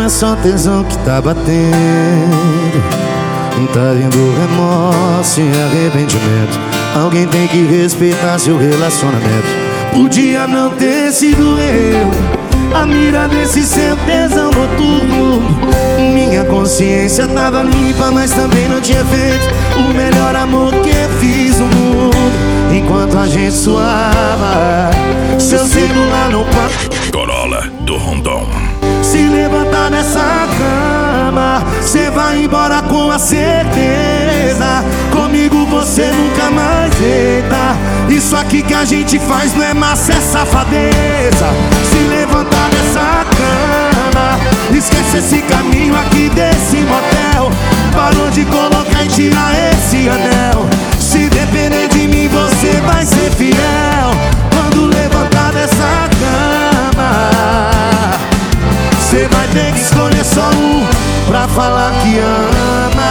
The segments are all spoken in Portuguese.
é só tesão que tá batendo. Tá vindo remorso e arrependimento. Alguém tem que respeitar seu relacionamento. Podia não ter sido eu a mira desse seu tesão noturno. Minha consciência tava limpa, mas também não tinha feito o melhor amor que eu fiz no mundo. Enquanto a gente suava, seu celular não para. Corolla do Rondon. Se levantar dessa cama, cê vai embora com a certeza. Comigo você nunca mais deita. Isso aqui que a gente faz não é massa, é safadeza. Se levantar dessa cama, esquece esse caminho aqui desse motel. Parou de colocar e tirar esse anel. Se depender de mim você vai ser fiel. Quando levantar dessa cama, cê vai ter que escolher só um pra falar que ama.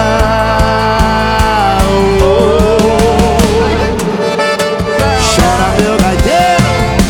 Chora meu gaiteiro.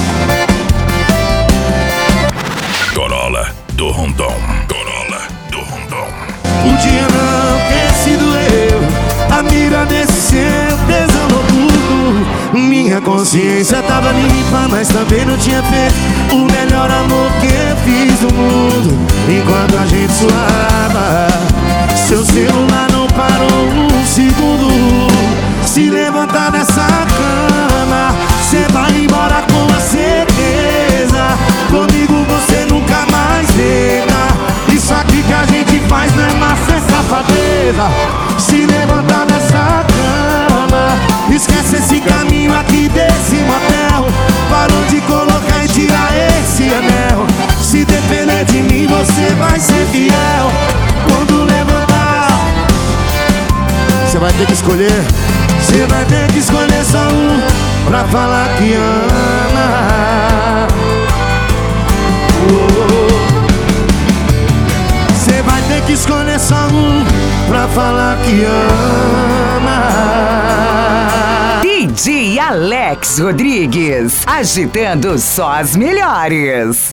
Corolla do Rondon. Corolla do Rondon. Podia não ter sido eu a mira desse seu tesão noturno. Minha consciência tava limpa, mas também não tinha feito o melhor amor que eu fiz no mundo. Enquanto a gente suava, seu celular não parou um segundo. Se levantar dessa cama, cê vai embora com a certeza. Comigo você nunca mais deita. Isso aqui que a gente faz não é massa, é safadeza. Se levantar dessa cama, esquece esse caminho aqui desse motel. Parou de colocar e tirar esse anel. Se depender de mim você vai ser fiel. Quando levantar, você vai ter que escolher. Você vai ter que escolher só um pra falar que ama. Você vai ter que escolher só um pra falar que ama. DJ Alex Rodrigues, agitando só as melhores.